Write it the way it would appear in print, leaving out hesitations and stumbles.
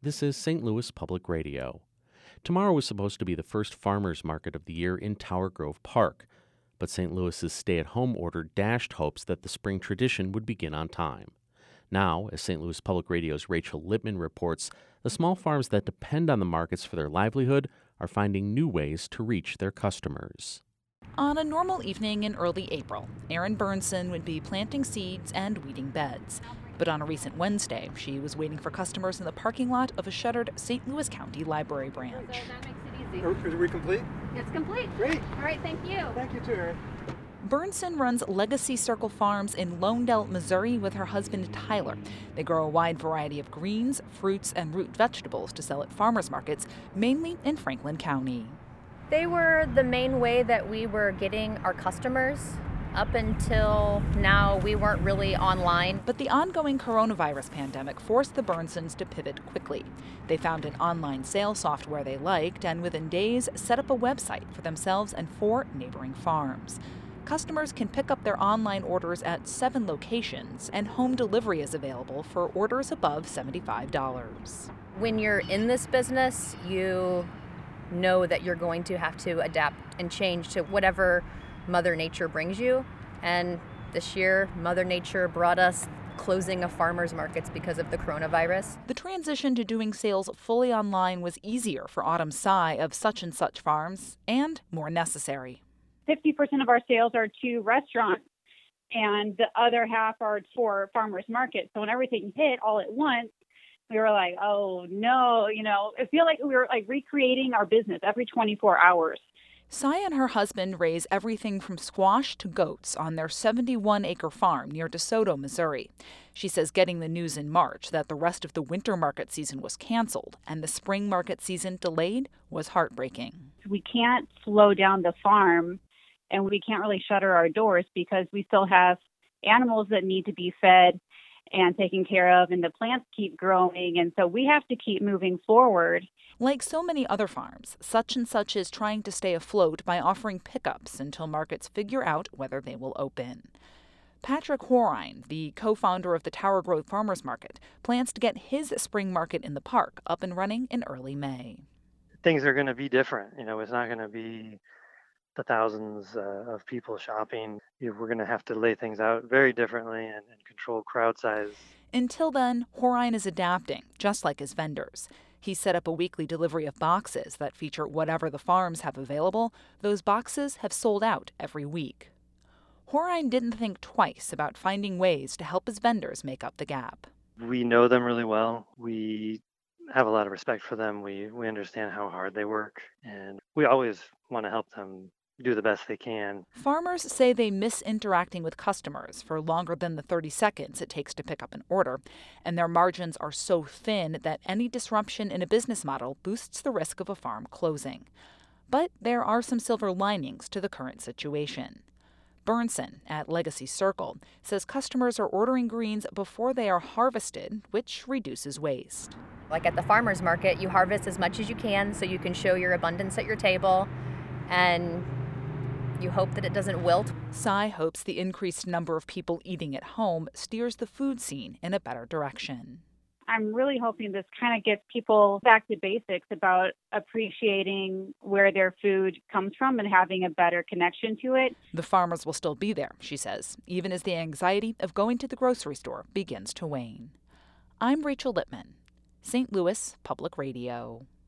This is St. Louis Public Radio. Tomorrow was supposed to be the first farmers market of the year in Tower Grove Park, but St. Louis's stay-at-home order dashed hopes that the spring tradition would begin on time. Now, as St. Louis Public Radio's Rachel Lippman reports, the small farms that depend on the markets for their livelihood are finding new ways to reach their customers. On a normal evening in early April, Erin Burnson would be planting seeds and weeding beds. But on a recent Wednesday, she was waiting for customers in the parking lot of a shuttered St. Louis County Library branch. So that makes it easy. Are we complete? It's complete. Great. All right, thank you. Thank you, too, Erin. Burnson runs Legacy Circle Farms in Lonedale, Missouri with her husband Tyler. They grow a wide variety of greens, fruits, and root vegetables to sell at farmers markets, mainly in Franklin County. They were the main way that we were getting our customers. Up until now, we weren't really online. But the ongoing coronavirus pandemic forced the Burnsons to pivot quickly. They found an online sales software they liked and within days set up a website for themselves and 4 neighboring farms. Customers can pick up their online orders at 7 locations, and home delivery is available for orders above $75. When you're in this business, you know that you're going to have to adapt and change to whatever Mother Nature brings you. And this year, Mother Nature brought us closing of farmers markets because of the coronavirus. The transition to doing sales fully online was easier for Autumn Sy of Such and Such Farms and more necessary. 50% of our sales are to restaurants and the other half are for farmers markets. So when everything hit all at once, we were like, oh no, I feel like we were like recreating our business every 24 hours. Sy and her husband raise everything from squash to goats on their 71-acre farm near DeSoto, Missouri. She says getting the news in March that the rest of the winter market season was canceled and the spring market season delayed was heartbreaking. We can't slow down the farm and we can't really shutter our doors because we still have animals that need to be fed and taken care of, and the plants keep growing, and so we have to keep moving forward. Like so many other farms, Such and Such is trying to stay afloat by offering pickups until markets figure out whether they will open. Patrick Horine, the co-founder of the Tower Grove Farmers Market, plans to get his spring market in the park up and running in early May. Things are going to be different. It's not going to be the thousands of people shopping. We're going to have to lay things out very differently and control crowd size. Until then, Horine is adapting, just like his vendors. He set up a weekly delivery of boxes that feature whatever the farms have available. Those boxes have sold out every week. Horine didn't think twice about finding ways to help his vendors make up the gap. We know them really well. We have a lot of respect for them. We understand how hard they work, and we always want to help them do the best they can. Farmers say they miss interacting with customers for longer than the 30 seconds it takes to pick up an order, and their margins are so thin that any disruption in a business model boosts the risk of a farm closing. But there are some silver linings to the current situation. Burnson at Legacy Circle says customers are ordering greens before they are harvested, which reduces waste. Like at the farmers market, you harvest as much as you can so you can show your abundance at your table, and you hope that it doesn't wilt. Sy hopes the increased number of people eating at home steers the food scene in a better direction. I'm really hoping this kind of gets people back to basics about appreciating where their food comes from and having a better connection to it. The farmers will still be there, she says, even as the anxiety of going to the grocery store begins to wane. I'm Rachel Lippman, St. Louis Public Radio.